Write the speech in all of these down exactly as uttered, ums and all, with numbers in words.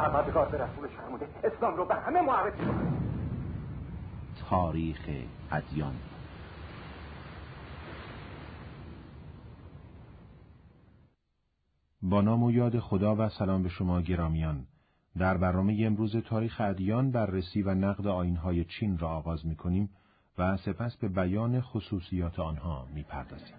پروردگار به رسولش فرموده اسلام رو به همه معرفی کنه. تاریخ ادیان. با نام و یاد خدا و سلام به شما گرامیان. در برنامه امروز تاریخ ادیان بررسی و نقد آیین‌های چین را آغاز می‌کنیم و سپس به بیان خصوصیات آنها می‌پردازیم.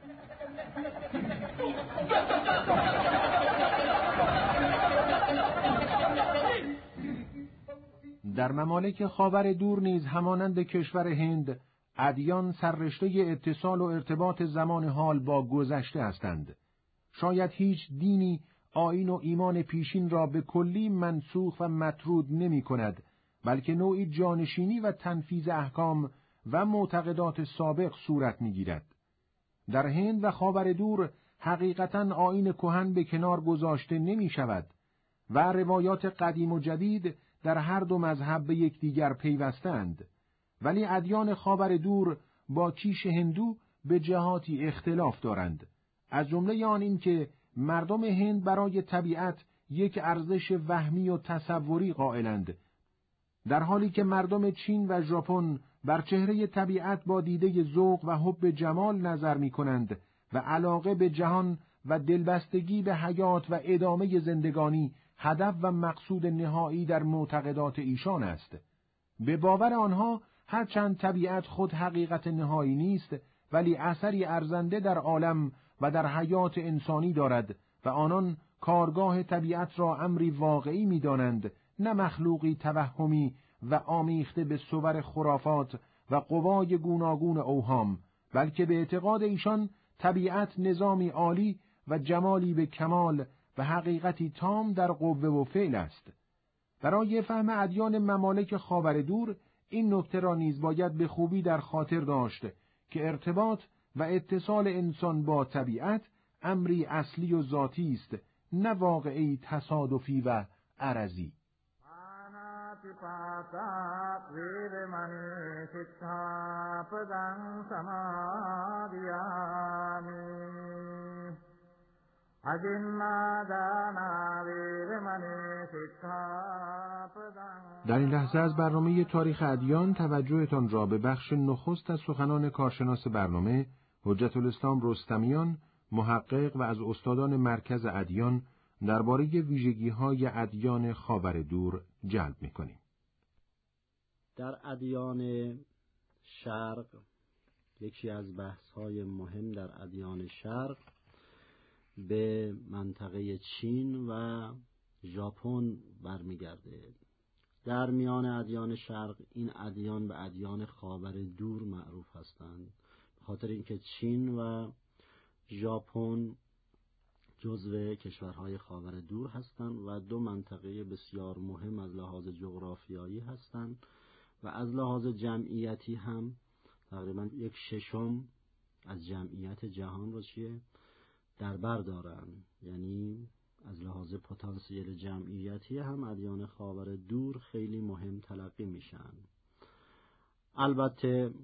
در ممالک خاور دور نیز همانند کشور هند، ادیان سررشته اتصال و ارتباط زمان حال با گذشته هستند. شاید هیچ دینی آیین و ایمان پیشین را به کلی منسوخ و مطرود نمی کند، بلکه نوعی جانشینی و تنفیذ احکام و معتقدات سابق صورت می گیرد. در هند و خاور دور حقیقتاً آیین کهن به کنار گذاشته نمی شود و روایات قدیم و جدید در هر دو مذهب به یکدیگر پیوستند، ولی ادیان خاور دور با کیش هندو به جهاتی اختلاف دارند. از جمله آن این که مردم هند برای طبیعت یک ارزش وهمی و تصوری قائلند، در حالی که مردم چین و ژاپن بر چهره طبیعت با دیده ذوق و حب جمال نظر می کنند و علاقه به جهان و دلبستگی به حیات و ادامه زندگانی هدف و مقصود نهایی در معتقدات ایشان است. به باور آنها هرچند طبیعت خود حقیقت نهایی نیست، ولی اثری ارزنده در عالم و در حیات انسانی دارد و آنان کارگاه طبیعت را امری واقعی می دانند، نه مخلوقی توهمی و آمیخته به صور خرافات و قوای گوناگون اوهام، بلکه به اعتقاد ایشان طبیعت نظامی عالی و جمالی به کمال و حقیقتی تام در قوه و فعل است. برای فهم ادیان ممالک خاور دور این نکته را نیز باید به خوبی در خاطر داشت که ارتباط و اتصال انسان با طبیعت امری اصلی و ذاتی است، نه واقعی تصادفی و عرضی. در این لحظه از برنامه تاریخ ادیان توجهتان را به بخش نخست از سخنان کارشناس برنامه حجت الاسلام رستمیان، محقق و از استادان مرکز ادیان درباره ویژگی‌های ادیان خاور دور جلب می‌کنیم. در ادیان شرق یکی از بحث‌های مهم در ادیان شرق به منطقه چین و ژاپن برمیگرده. در میان ادیان شرق این ادیان به ادیان خاور دور معروف هستند، به خاطر اینکه چین و ژاپن جزو کشورهای خاور دور هستند و دو منطقه بسیار مهم از لحاظ جغرافیایی هستند و از لحاظ جمعیتی هم تقریبا یک ششم از جمعیت جهان رو چیه در بر دارن. یعنی از لحاظ پتانسیل جمعیتی هم ادیان خاور دور خیلی مهم تلقی میشن. البته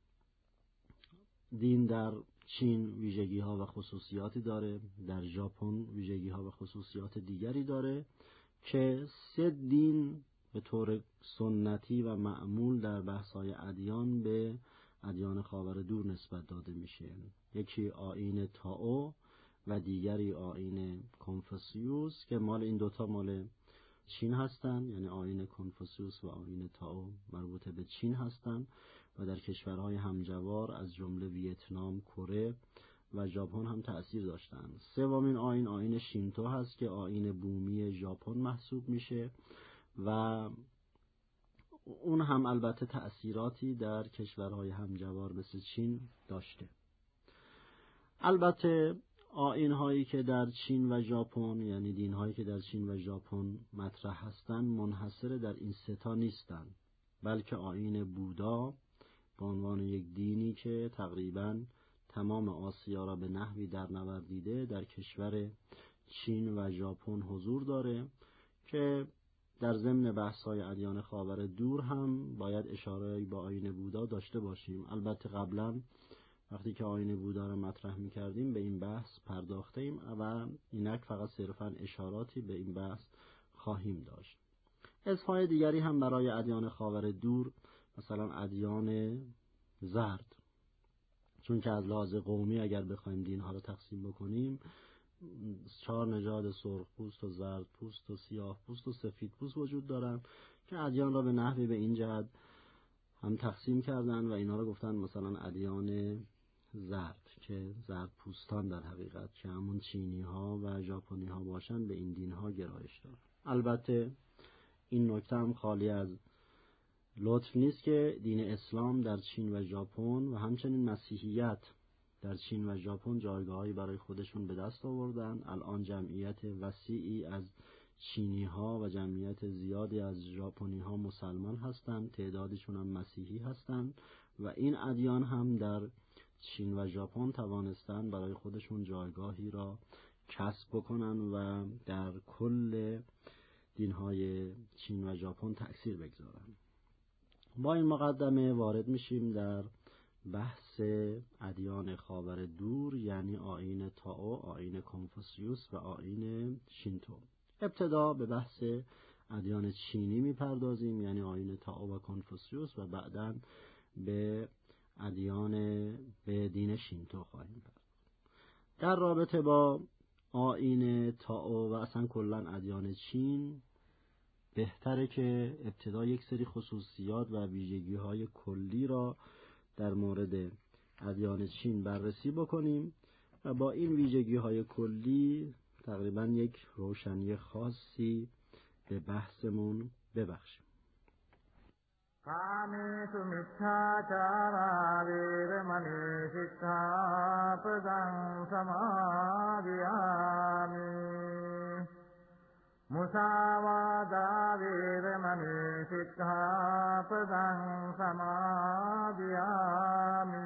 دین در چین ویژگی ها و خصوصیاتی داره، در ژاپن ویژگی ها و خصوصیات دیگری داره که سه دین به طور سنتی و معمول در بحث‌های ادیان به ادیان خاور دور نسبت داده میشه. یکی آیین تائو و دیگری آیین کنفوسیوس که مال این دوتا مال چین هستن، یعنی آیین کنفوسیوس و آیین تائو مربوط به چین هستن و در کشورهای همجوار از جمله ویتنام، کره و ژاپن هم تأثیر داشتن. سومین آیین آیین شینتو هست که آیین بومی ژاپن محسوب میشه و اون هم البته تأثیراتی در کشورهای همجوار مثل چین داشته. البته آیین هایی که در چین و ژاپن، یعنی دین هایی که در چین و ژاپن مطرح هستند، منحصر در این سه تا نیستند، بلکه آیین بودا به عنوان یک دینی که تقریباً تمام آسیا را به نحوی در نوردیده در کشور چین و ژاپن حضور داره که در ضمن بحث‌های ادیان خاور دور هم باید اشاره به آیین بودا داشته باشیم. البته قبلا وقتی که آیین بودا را مطرح می‌کردیم به این بحث پرداختیم و اینک فقط صرفاً اشاراتی به این بحث خواهیم داشت. اسمهای دیگری هم برای ادیان خاور دور، مثلا ادیان زرد، چون که از لحاظ قومی اگر بخوایم دینها رو تقسیم بکنیم، چهار نژاد سرخ پوست و زرد پوست و سیاه پوست و سفید پوست وجود دارن که ادیان را به نحوی به این جهت هم تقسیم کردن و اینا رو گفتن مثلا ادیان زرد، که زرد پوستان در حقیقت که همون چینی ها و ژاپنی ها باشن به این دین ها گرایش دارن. البته این نکته هم خالی از لطف نیست که دین اسلام در چین و ژاپن و همچنین مسیحیت در چین و ژاپن جایگاهی برای خودشون به دست آوردن. الان جمعیت وسیعی از چینی ها و جمعیت زیادی از ژاپنی ها مسلمان هستند، تعدادشون هم مسیحی هستند و این ادیان هم در چین و ژاپن توانستن برای خودشون جایگاهی را کسب بکنن و در کل دینهای چین و ژاپن تأثیر بگذارن. با این مقدمه وارد میشیم در بحث ادیان خاور دور، یعنی آیین تائو، آیین کنفوسیوس و آیین شینتو. ابتدا به بحث ادیان چینی میپردازیم، یعنی آیین تائو و کنفوسیوس، و بعداً به ادیان به دین شینتو خواهیم پرداخت. در رابطه با آیین تائو و اصلا کلاً ادیان چین، بهتره که ابتدا یک سری خصوصیات و ویژگی‌های کلی را در مورد ادیان چین بررسی بکنیم و با این ویژگی‌های کلی تقریباً یک روشنی خاصی به بحثمون ببخشیم. कामेषु मिथ्याचारा वीरमणि शिक्षापदं समादयामि मुसावादा वीरमणि शिक्षापदं समादयामि.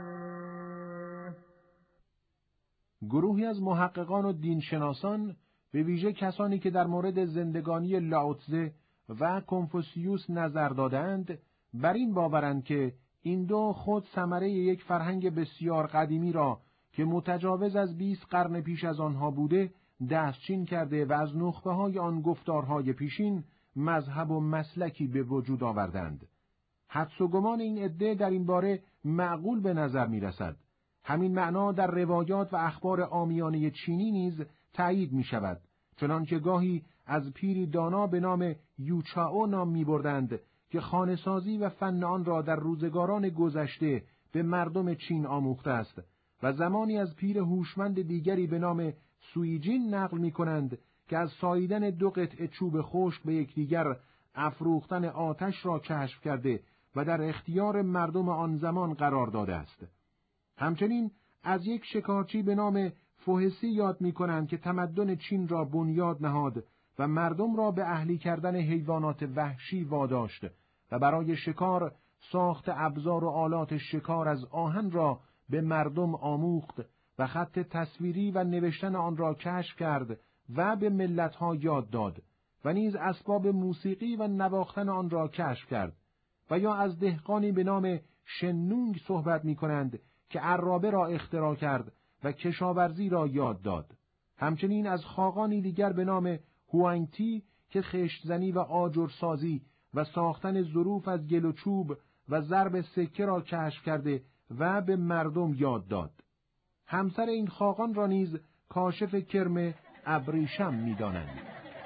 گروهی از محققان و دینشناسان، به ویژه کسانی که در مورد زندگانی لاوتزه و کنفوسیوس نظر دادند، بر این باورند که این دو خود ثمره یک فرهنگ بسیار قدیمی را که متجاوز از بیست قرن پیش از آنها بوده دستچین کرده و از نخبه‌های آن گفتارهای پیشین مذهب و مسلکی به وجود آوردند. حدس و گمان این عده در این باره معقول به نظر می رسد. همین معنا در روایات و اخبار عامیانه چینی نیز تأیید می شود، چنانکه گاهی از پیری دانا به نام یوچائو نام می بردند که خانه‌سازی و فن آن را در روزگاران گذشته به مردم چین آموخته است و زمانی از پیر هوشمند دیگری به نام سویجین نقل می کنند که از ساییدن دو قطعه چوب خشک به یکدیگر افروختن آتش را کشف کرده و در اختیار مردم آن زمان قرار داده است. همچنین از یک شکارچی به نام فوهسی یاد می کنند که تمدن چین را بنیاد نهاد و مردم را به اهلی کردن حیوانات وحشی واداشت و برای شکار ساخت ابزار و آلات شکار از آهن را به مردم آموخت و خط تصویری و نوشتن آن را کشف کرد و به ملتها یاد داد و نیز اسباب موسیقی و نواختن آن را کشف کرد. و یا از دهقانی به نام شنونگ صحبت می کنند که عرابه را اختراع کرد و کشاورزی را یاد داد. همچنین از خاقانی دیگر به نام هوانگتی که خشتزنی و آجرسازی و ساختن ظروف از گل و چوب و ضرب سکه را کشف کرده و به مردم یاد داد. همسر این خاقان را نیز کاشف کرم ابریشم می دانند.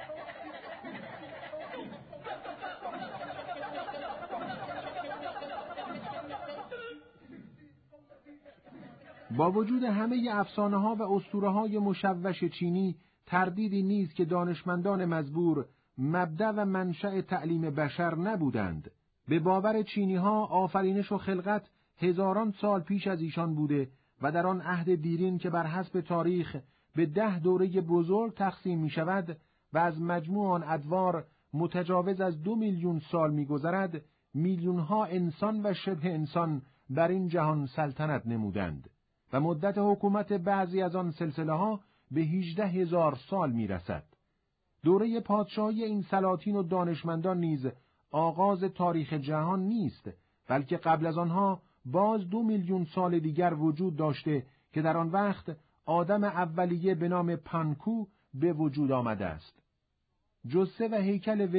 با وجود همه افسانه‌ها و اسطوره‌های مشوش چینی، تردیدی نیست که دانشمندان مزبور مبدأ و منشأ تعلیم بشر نبودند. به باور چینی‌ها آفرینش و خلقت هزاران سال پیش از ایشان بوده و در آن عهد دیرین که بر حسب تاریخ به ده دوره بزرگ تقسیم می شود و از مجموع آن ادوار متجاوز از دو میلیون سال می گذرد، میلیونها انسان و شبه انسان بر این جهان سلطنت نمودند و مدت حکومت بعضی از آن سلسله ها به هجده هزار سال می رسد. دوره پادشاهی این سلاطین و دانشمندان نیز آغاز تاریخ جهان نیست، بلکه قبل از آنها باز دو میلیون سال دیگر وجود داشته که در آن وقت آدم اولیه به نام پانکو به وجود آمده است. جثه و هیکل وی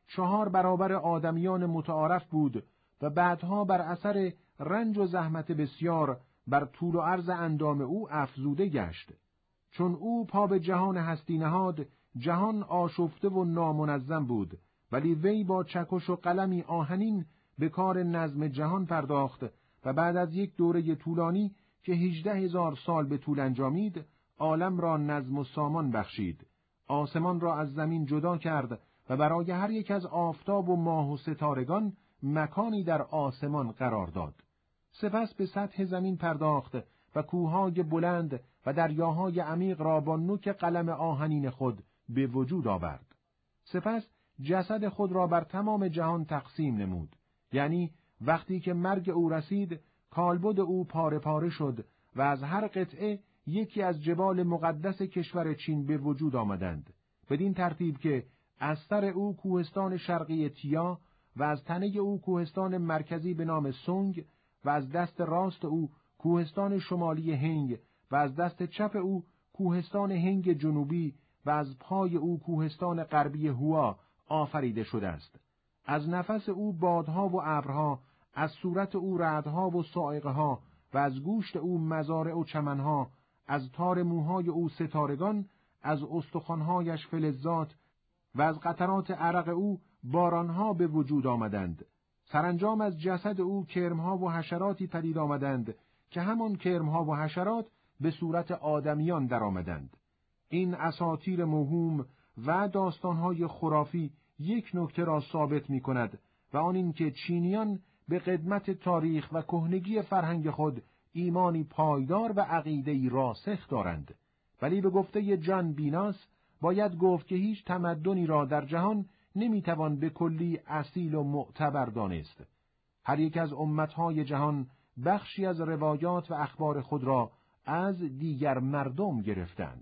چهار برابر آدمیان متعارف بود و بعدها بر اثر رنج و زحمت بسیار بر طول و عرض اندام او افزوده گشت. چون او پا به جهان هستی نهاد، جهان آشفته و نامنظم بود، ولی وی با چکش و قلمی آهنین به کار نظم جهان پرداخت و بعد از یک دوره طولانی که هجده هزار سال به طول انجامید، عالم را نظم و سامان بخشید. آسمان را از زمین جدا کرد و برای هر یک از آفتاب و ماه و ستارگان مکانی در آسمان قرار داد. سپس به سطح زمین پرداخت و کوههای بلند و دریاهای عمیق را با نوک قلم آهنین خود به وجود آورد. سپس جسد خود را بر تمام جهان تقسیم نمود. یعنی وقتی که مرگ او رسید، کالبد او پاره پاره شد و از هر قطعه یکی از جبال مقدس کشور چین به وجود آمدند. بدین ترتیب که از سر او کوهستان شرقی تیا و از تنه او کوهستان مرکزی به نام سونگ و از دست راست او کوهستان شمالی هنگ و از دست چپ او کوهستان هنگ جنوبی و از پای او کوهستان غربی هوا آفریده شده است. از نفس او بادها و ابرها، از صورت او رعدها و صاعقه‌ها و از گوشت او مزارع و چمنها، از تار موهای او ستارگان، از استخوان‌هایش فلزات و از قطرات عرق او بارانها به وجود آمدند. سرانجام از جسد او کرمها و حشراتی پدید آمدند که همان کرمها و حشرات به صورت آدمیان در آمدند. این اساطیر موهوم و داستانهای خرافی یک نکته را ثابت می کند و آن این که چینیان به قدمت تاریخ و کهنگی فرهنگ خود ایمانی پایدار و عقیده‌ای راسخ دارند. ولی به گفته جان بیناس باید گفت که هیچ تمدنی را در جهان نمیتوان به کلی اصیل و معتبر دانست. هر یک از امتهای جهان بخشی از روایات و اخبار خود را از دیگر مردم گرفتند.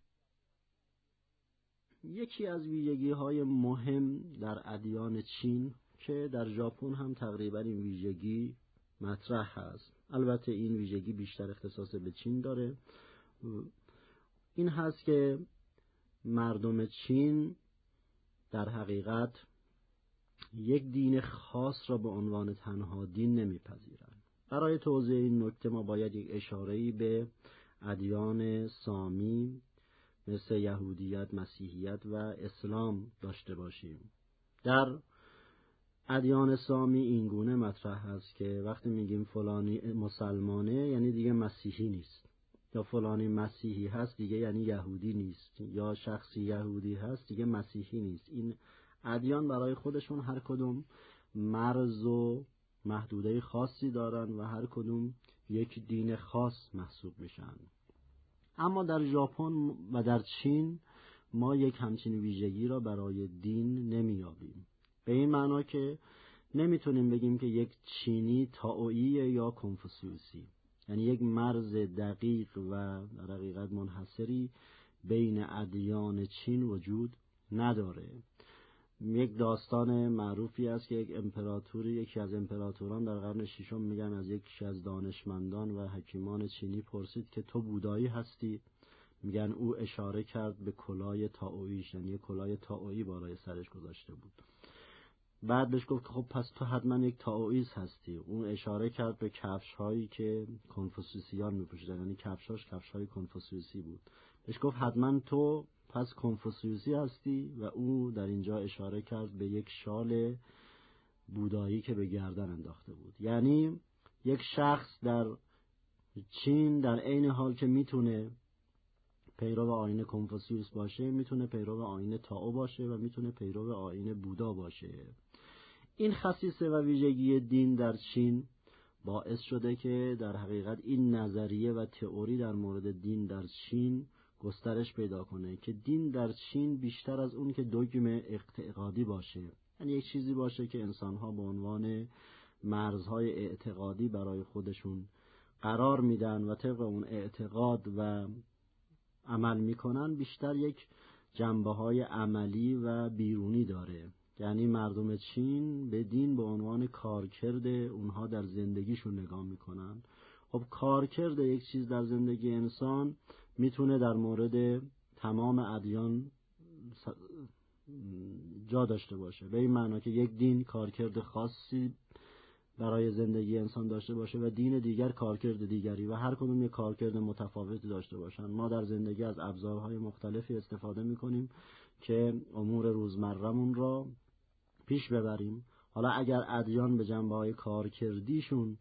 یکی از ویژگی‌های مهم در ادیان چین که در ژاپن هم تقریبا این ویژگی مطرح هست، البته این ویژگی بیشتر اختصاص به چین داره، این هست که مردم چین در حقیقت یک دین خاص را به عنوان تنها دین نمیپذیرند. برای توضیح این نکته ما باید یک اشاره‌ای به ادیان سامی مثل یهودیت، مسیحیت و اسلام داشته باشیم. در ادیان سامی این گونه مطرح هست که وقتی میگیم فلانی مسلمانه یعنی دیگه مسیحی نیست، یا فلانی مسیحی هست دیگه یعنی یهودی نیست، یا شخصی یهودی هست دیگه مسیحی نیست. این ادیان برای خودشون هر کدوم مرز و محدوده خاصی دارن و هر کدوم یک دین خاص محسوب میشن. اما در ژاپن و در چین ما یک همچین ویژگی را برای دین نمیابیم، به این معنا که نمیتونیم بگیم که یک چینی تائویی یا کنفوسیوسی، یعنی یک مرز دقیق و در حقیقت منحصری بین ادیان چین وجود نداره. یک داستان معروفی است که یک امپراتوری، یکی از امپراتوران در قرن ششم میگن از یکی از دانشمندان و حکیمان چینی پرسید که تو بودایی هستی؟ میگن او اشاره کرد به کلاه تائویش، یعنی کلاه تائویی بالای سرش گذاشته بود. بعد بهش گفت خب پس تو حتما یک تائویست هستی. اون اشاره کرد به کفش هایی که کنفوسیوسیان میپوشیدن، یعنی کفشاش کفش های کنفوسیوسی بود. بهش گفت حتما تو پس کنفوسیوسی هستی و او در اینجا اشاره کرد به یک شال بودایی که به گردن انداخته بود. یعنی یک شخص در چین در عین حال که میتونه پیرو آیین کنفوسیوس باشه، میتونه پیرو آیین تائو باشه و میتونه پیرو آیین بودا باشه. این خصیصه و ویژگی دین در چین باعث شده که در حقیقت این نظریه و تئوری در مورد دین در چین گسترش پیدا کنه که دین در چین بیشتر از اون که دوگم اعتقادی باشه، یعنی یک چیزی باشه که انسان‌ها به عنوان مرزهای اعتقادی برای خودشون قرار میدن و طبق اون اعتقاد و عمل میکنن، بیشتر یک جنبه‌های عملی و بیرونی داره. یعنی مردم چین به دین به عنوان کارکرد اونها در زندگیشون نگاه میکنن. خب کارکرد یک چیز در زندگی انسان میتونه در مورد تمام ادیان جا داشته باشه، به این معنا که یک دین کارکرد خاصی برای زندگی انسان داشته باشه و دین دیگر کارکرد دیگری و هر کدوم یک کارکرد متفاوتی داشته باشن. ما در زندگی از ابزارهای مختلفی استفاده میکنیم که امور روزمره‌مون را پیش ببریم. حالا اگر ادیان به جنبه‌های کارکردیشون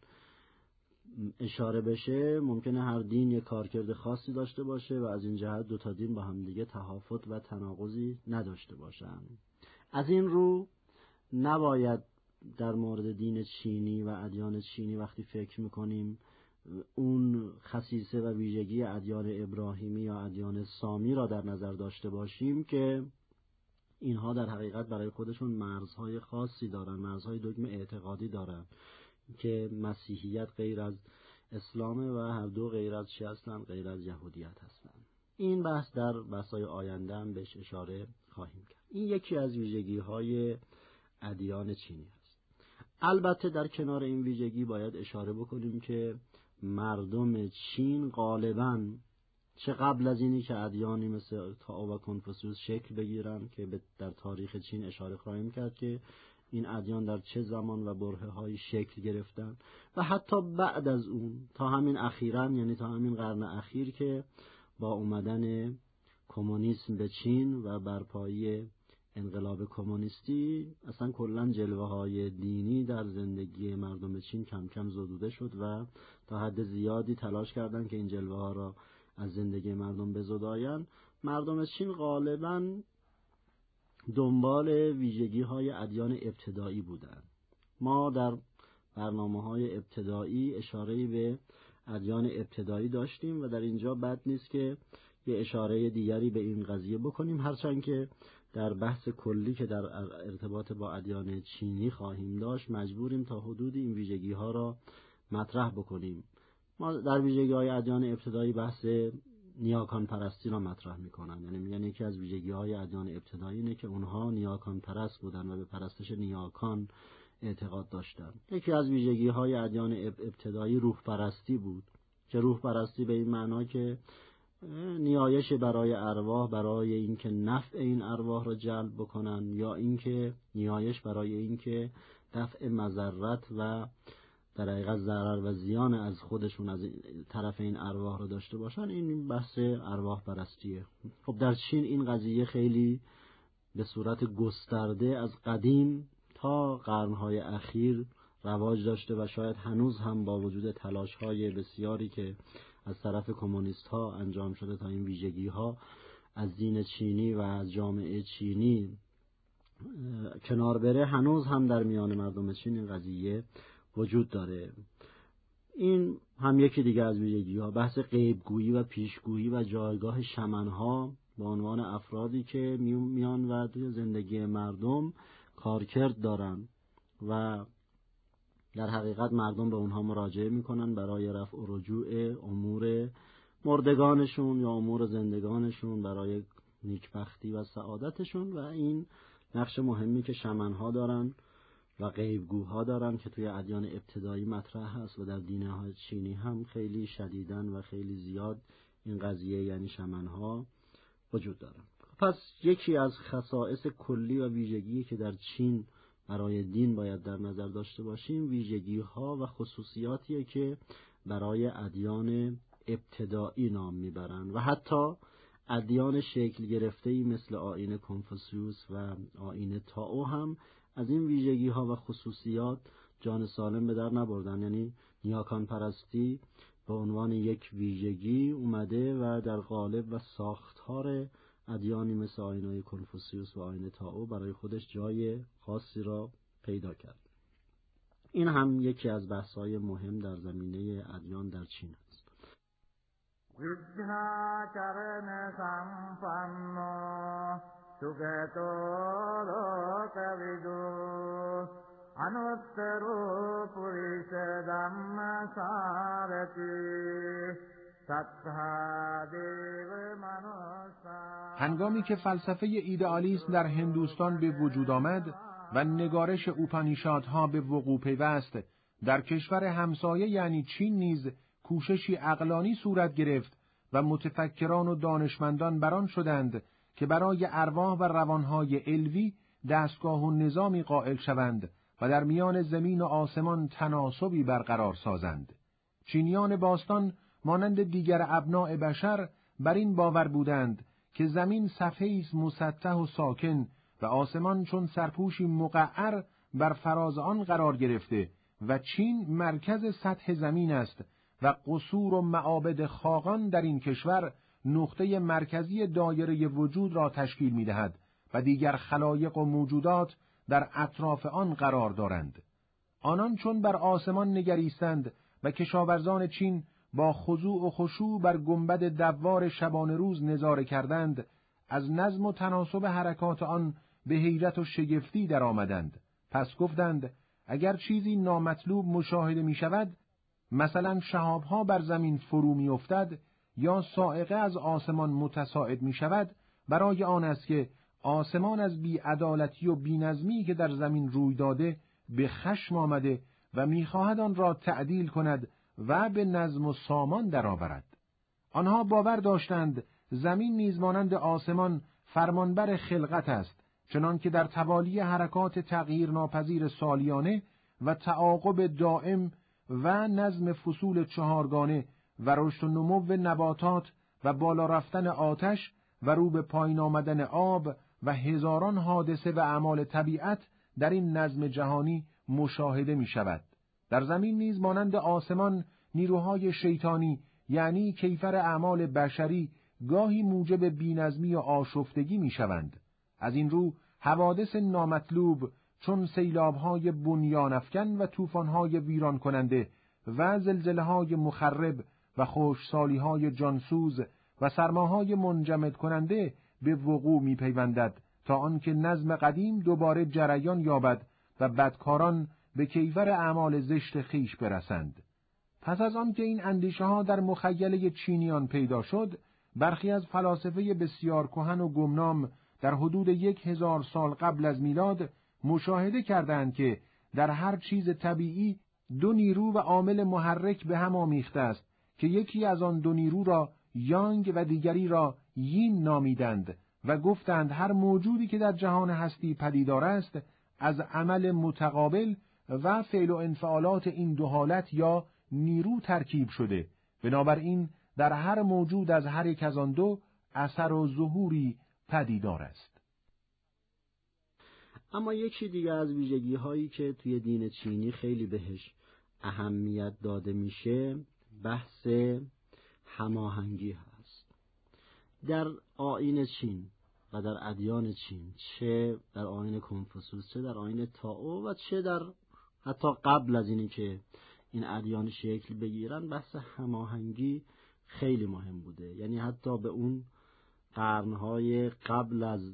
اشاره بشه، ممکنه هر دین یک کارکرد خاصی داشته باشه و از این جهت دو تا دین با هم دیگه تهافت و تناقضی نداشته باشن. از این رو نباید در مورد دین چینی و ادیان چینی وقتی فکر میکنیم اون خصیصه و ویژگی ادیان ابراهیمی یا ادیان سامی را در نظر داشته باشیم که اینها در حقیقت برای خودشون مرزهای خاصی دارن، مرزهای دگم اعتقادی دارن که مسیحیت غیر از اسلامه و هر دو غیر از چی هستن؟ غیر از یهودیت هستن. این بحث در بحث‌های آینده هم بهش اشاره خواهیم کرد. این یکی از ویژگی‌های ادیان چینی است. البته در کنار این ویژگی باید اشاره بکنیم که مردم چین غالباً چه قبل از اینی که ادیانی مثل تائو و کنفوسیوس شکل بگیرن که در تاریخ چین اشاره خواهیم کرد که این ادیان در چه زمان و برهه‌های شکل گرفتن و حتی بعد از اون تا همین اخیراً، یعنی تا همین قرن اخیر که با اومدن کمونیسم به چین و برپایی انقلاب کمونیستی اصلا کلاً جلوه‌های دینی در زندگی مردم چین کم کم زدوده شد و تا حد زیادی تلاش کردند که این جلوه‌ها را از زندگی مردم بزداین. مردم چین غالباً دنبال ویژگی‌های ادیان ابتدایی بودند. ما در برنامه‌های ابتدایی اشاره‌ای به ادیان ابتدایی داشتیم و در اینجا بد نیست که یه اشاره دیگری به این قضیه بکنیم، هرچند که در بحث کلی که در ارتباط با ادیان چینی خواهیم داشت مجبوریم تا حدودی این ویژگی‌ها را مطرح بکنیم. ما در ویژگی‌های ادیان ابتدایی بحث نیاکان پرستی را مطرح می‌کنن، یعنی میگن یکی از ویژگی‌های ادیان ابتدایی اینه که اونها نیاکان پرست بودن و به پرستش نیاکان اعتقاد داشتن. یکی از ویژگی‌های ادیان ابتدایی روح پرستی بود که روح پرستی به این معنا که نیایش برای ارواح برای اینکه نفع این ارواح را جلب بکنن یا اینکه نیایش برای اینکه دفع مضرت و در حقیقت ضرر و زیان از خودشون از طرف این ارواح را داشته باشن، این بحث ارواح پرستیه. خب در چین این قضیه خیلی به صورت گسترده از قدیم تا قرنهای اخیر رواج داشته و شاید هنوز هم با وجود تلاش‌های بسیاری که از طرف کمونیست ها انجام شده تا این ویژگی ها از دین چینی و از جامعه چینی کنار بره، هنوز هم در میان مردم چین این قضیه وجود داره. این هم یکی دیگه از ویژگی ها، بحث غیبگویی و پیشگویی و جایگاه شمن ها به عنوان افرادی که میان و توی زندگی مردم کارکرد دارن و در حقیقت مردم به اونها مراجعه میکنن برای رفع و رجوع امور مردگانشون یا امور زندگانشون، برای نیکبختی و سعادتشون، و این نقش مهمی که شمنها دارن و غیبگوها دارن که توی ادیان ابتدایی مطرح هست و در دین‌های چینی هم خیلی شدیداً و خیلی زیاد این قضیه یعنی شمنها وجود دارن. پس یکی از خصائص کلی و ویژگی که در چین برای دین باید در نظر داشته باشیم ویژگی ها و خصوصیاتیه که برای ادیان ابتدایی نام میبرن و حتی ادیان شکل گرفته‌ای مثل آیین کنفوسیوس و آیین تائو هم از این ویژگی ها و خصوصیات جان سالم به در نبردن. یعنی نیاکان پرستی به عنوان یک ویژگی اومده و در قالب و ساختار ادیانی مثل آیین کنفوسیوس و آیین تائو برای خودش جای خاصی را پیدا کرد. این هم یکی از بحث‌های مهم در زمینه ادیان در چین است. विद्याचरण संपन्नो सुगतो लोकविदो अनुत्तरो पुरुष धम्मसारथि सत्तादेव मनोसा. هنگامی که فلسفه ایدئالیسم در هندوستان به وجود آمد و نگارش اوپانیشادها به وقوع پیوست، در کشور همسایه یعنی چین نیز کوششی عقلانی صورت گرفت و متفکران و دانشمندان بران شدند که برای ارواح و روانهای علوی دستگاه و نظامی قائل شوند و در میان زمین و آسمان تناسبی برقرار سازند. چینیان باستان مانند دیگر ابناء بشر بر این باور بودند که زمین صفحه‌ای است مسطح و ساکن و آسمان چون سرپوشی مقعر بر فراز آن قرار گرفته و چین مرکز سطح زمین است و قصور و معابد خاقان در این کشور نقطه مرکزی دایره وجود را تشکیل می‌دهد و دیگر خلایق و موجودات در اطراف آن قرار دارند. آنان چون بر آسمان نگریستند و کشاورزان چین با خضوع و خشوع بر گنبد دوار شبانه روز نظاره کردند، از نظم و تناسب حرکات آن به حیرت و شگفتی درآمدند. پس گفتند اگر چیزی نامطلوب مشاهده می شود، مثلا شهابها بر زمین فرو می افتد یا صاعقه از آسمان متصاعد می شود، برای آن است که آسمان از بی‌عدالتی و بی‌نظمی که در زمین روی داده به خشم آمده و می‌خواهد آن را تعدیل کند و به نظم و سامان درآورد. آنها باور داشتند زمین نیز مانند آسمان فرمانبر خلقت است، چنان که در توالی حرکات تغییر ناپذیر سالیانه و تعاقب دائم و نظم فصول چهارگانه و رشد و نمو نباتات و بالا رفتن آتش و رو به پایین آمدن آب و هزاران حادثه و اعمال طبیعت در این نظم جهانی مشاهده می شود. در زمین نیز مانند آسمان نیروهای شیطانی یعنی کیفر اعمال بشری گاهی موجب بی‌نظمی و آشفتگی می شوند. از این رو حوادث نامطلوب چون سیلاب‌های بنیان‌افکن و طوفان‌های ویران کننده و زلزله‌های مخرب و خشکسالی‌های جانسوز و سرماهای منجمد کننده به وقوع می‌پیوندد تا آنکه نظم قدیم دوباره جریان یابد و بدکاران به کیفر اعمال زشت خیش برسند. پس از آنکه این اندیشه‌ها در مخیله چینیان پیدا شد، برخی از فلاسفه بسیار کهن و گمنام در حدود یک هزار سال قبل از میلاد مشاهده کردند که در هر چیز طبیعی دو نیرو و عامل محرک به هم آمیخته است که یکی از آن دو نیرو را یانگ و دیگری را یین نامیدند و گفتند هر موجودی که در جهان هستی پدیدار است از عمل متقابل و فعل و انفعالات این دو حالت یا نیرو ترکیب شده. بنابراین در هر موجود از هر یک از آن دو اثر و ظهوری پدیدار است. اما یکی دیگه از ویژگی هایی که توی دین چینی خیلی بهش اهمیت داده میشه بحث هماهنگی هست. در آیین چین و در ادیان چین، چه در آیین کنفوسوس، چه در آیین تائو و چه در حتی قبل از اینی که این ادیان شکل بگیرن، بحث هماهنگی خیلی مهم بوده. یعنی حتی به اون قرنهای قبل از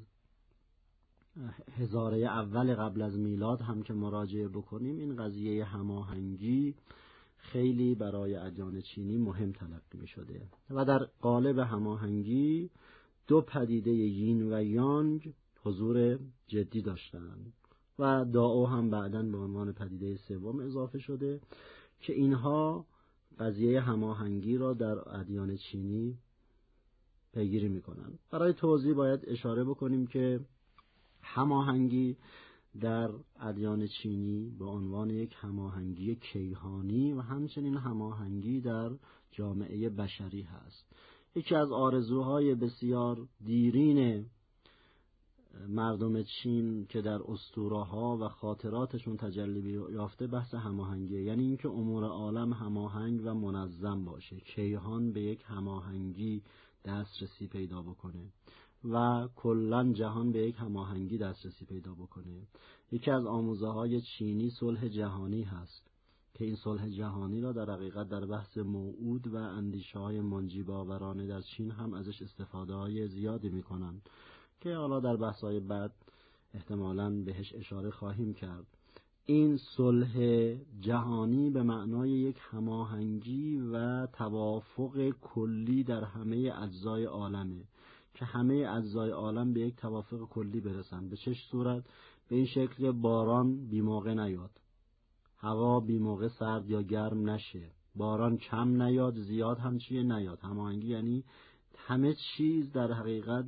هزاره اول قبل از میلاد هم که مراجعه بکنیم، این قضیه هماهنگی خیلی برای ادیان چینی مهم تلقی می شده و در قالب هماهنگی دو پدیده یین و یانگ حضور جدی داشتند و دائو هم بعداً به عنوان پدیده سوم اضافه شده که اینها قضیه هماهنگی را در ادیان چینی پیگیری میکنن. برای توضیح باید اشاره بکنیم که هماهنگی در ادیان چینی به عنوان یک هماهنگی کیهانی و همچنین هماهنگی در جامعه بشری هست. یکی از آرزوهای بسیار دیرین مردم چین که در اسطوره‌ها و خاطراتشون تجلی یافته بحث هماهنگی، یعنی اینکه امور عالم هماهنگ و منظم باشه، کیهان به یک هماهنگی دسترسی پیدا بکنه و کلاً جهان به یک هماهنگی دسترسی پیدا بکنه. یکی از آموزه‌های چینی صلح جهانی هست که این صلح جهانی را در حقیقت در بحث موعود و اندیشه‌های منجی باورانه در چین هم ازش استفاده‌های زیادی می‌کنن که حالا در بحث‌های بعد احتمالاً بهش اشاره خواهیم کرد. این صلح جهانی به معنای یک هماهنگی و توافق کلی در همه اجزای عالمه که همه اجزای عالم به یک توافق کلی برسن. به چه صورت؟ به این شکل که باران بی موقع نیاد، هوا بی موقع سرد یا گرم نشه، باران کم نیاد، زیاد هم چیه نیاد. هماهنگی یعنی همه چیز در حقیقت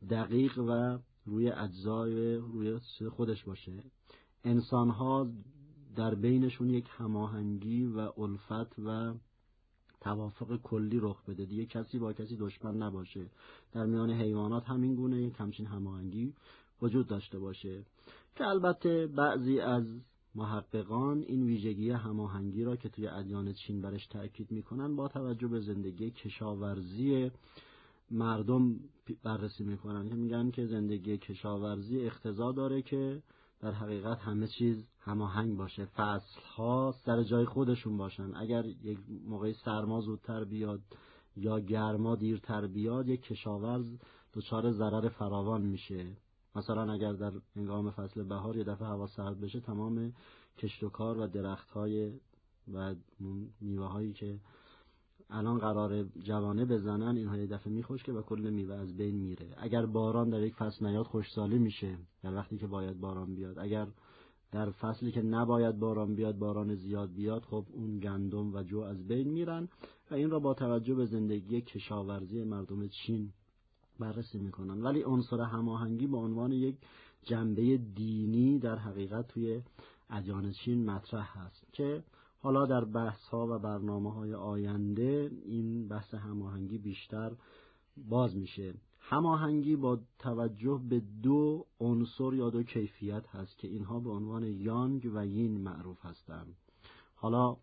دقیق و روی اجزای روی خودش باشه. انسان‌ها در بینشون یک هماهنگی و الفت و توافق کلی رخ بده، دیگه کسی با کسی دشمن نباشه. در میان حیوانات همین گونه یک همچین هماهنگی وجود داشته باشه که البته بعضی از محققان این ویژگی هماهنگی را که توی ادیان چین برش تأکید میکنن با توجه به زندگی کشاورزی مردم بررسی میکنن، که میگن که زندگی کشاورزی اقتضا داره که در حقیقت همه چیز هماهنگ باشه، فصلها سر جای خودشون باشن. اگر یک موقع سرما زودتر بیاد یا گرما دیرتر بیاد، یک کشاورز دچار ضرر فراوان میشه. مثلا اگر در هنگام فصل بهار یه دفعه هوا سرد بشه، تمام کشت و کار و درخت‌های و میوه‌هایی که الان قرار جوانه بزنن اینها یه دفعه میخشکه و کل میوه از بین میره. اگر باران در یک فصل نیاد خشکسالی میشه در وقتی که باید باران بیاد. اگر در فصلی که نباید باران بیاد باران زیاد بیاد، خب اون گندم و جو از بین میرن. و این را با توجه به زندگی کشاورزی مردم چین بررسی میکنن. ولی عنصر هماهنگی به عنوان یک جنبه دینی در حقیقت توی ادیان چین مطرح هست که حالا در بحث ها و برنامه های آینده این بحث هماهنگی بیشتر باز میشه. هماهنگی با توجه به دو عنصر یا دو کیفیت هست که اینها به عنوان یانگ و یین معروف هستند. حالا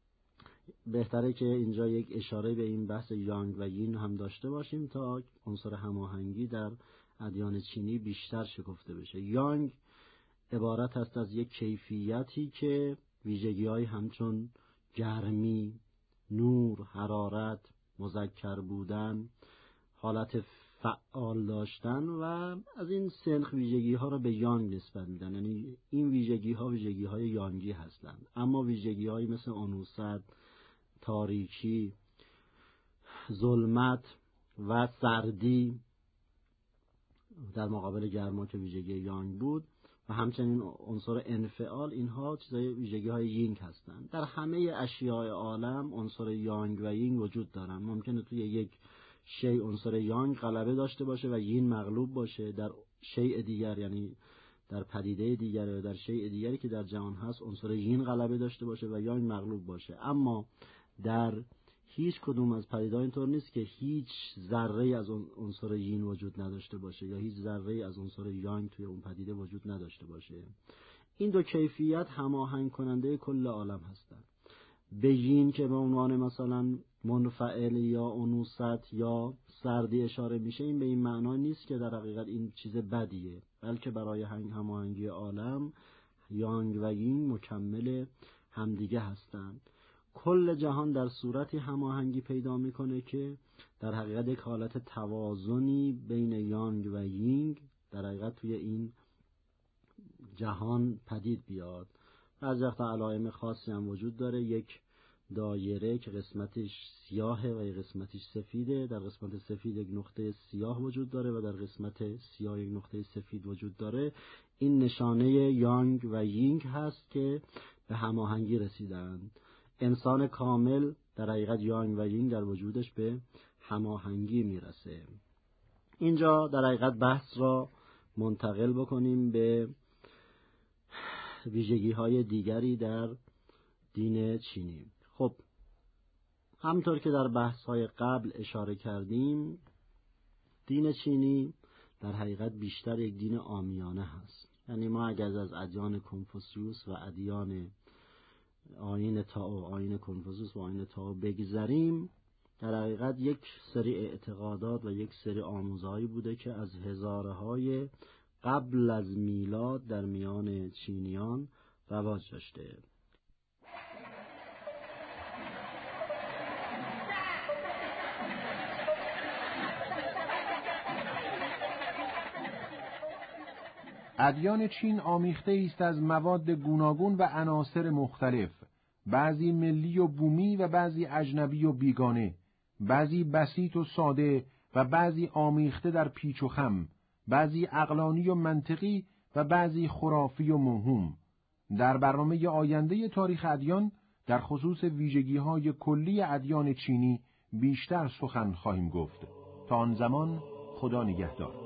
بهتره که اینجا یک اشاره به این بحث یانگ و یین هم داشته باشیم تا عنصر هماهنگی در ادیان چینی بیشتر شکفته بشه. یانگ عبارت است از یک کیفیتی که ویژگی‌های همچون گرمی، نور، حرارت، مذکر بودن، حالت فعال داشتن و از این سنخ ویژگی‌ها را به یانگ نسبت میدن. یعنی این ویژگی‌ها ویژگی‌های یانگی هستند. اما ویژگی‌هایی مثل انوثت، تاریکی، ظلمت و سردی در مقابل گرما که ویژگی یانگ بود و همچنین عنصر انفعال، اینها چیزای ویژگی‌های یینگ هستند. در همه اشیاء عالم عنصر یانگ و یینگ وجود دارن. ممکنه توی یک شیء عنصر یانگ غلبه داشته باشه و یین مغلوب باشه، در شیء دیگر یعنی در پدیده دیگر و در شیء دیگری که در جهان هست عنصر یین غلبه داشته باشه و یانگ مغلوب باشه. اما در هیچ کدوم از پدیده‌ها اینطور نیست که هیچ ذره از عنصر یین وجود نداشته باشه یا هیچ ذره از عنصر یانگ توی اون پدیده وجود نداشته باشه. این دو کیفیت هماهنگ کننده کل عالم هستند. به یین که به عنوان مثلا منفعل یا انوثت یا سردی اشاره میشه، این به این معنا نیست که در حقیقت این چیز بدیه، بلکه برای هماهنگی عالم یانگ و یین مکمل همدیگه هستند. کل جهان در صورتی هماهنگی پیدا میکنه که در حقیقت یک حالت توازنی بین یانگ و یینگ در حقیقت توی این جهان پدید بیاد. از وقتا علائم خاصی هم وجود داره. یک دایره که قسمتش سیاهه و یک قسمتش سفیده. در قسمت سفید یک نقطه سیاه وجود داره و در قسمت سیاه یک نقطه سفید وجود داره. این نشانه یانگ و یینگ هست که به هماهنگی رسیدند. انسان کامل در حقیقت یانگ و یینگ در وجودش به هماهنگی میرسه. اینجا در حقیقت بحث را منتقل بکنیم به ویژگی‌های دیگری در دین چینی. خب همطور که در بحث‌های قبل اشاره کردیم، دین چینی در حقیقت بیشتر یک دین عامیانه هست. یعنی ما اگر از ادیان کنفوسیوس و ادیان آیین تائو، آیین کنفوسیوس و آیین تائو بگذریم، در حقیقت یک سری اعتقادات و یک سری آموزهایی بوده که از هزارهای قبل از میلاد در میان چینیان رواج داشته. ادیان چین آمیخته است از مواد گوناگون و عناصر مختلف، بعضی ملی و بومی و بعضی اجنبی و بیگانه، بعضی بسیط و ساده و بعضی آمیخته در پیچ و خم، بعضی عقلانی و منطقی و بعضی خرافی و موهوم. در برنامه آینده تاریخ ادیان در خصوص ویژگی‌های کلی ادیان چینی بیشتر سخن خواهیم گفت. تا آن زمان خدا نگهدار.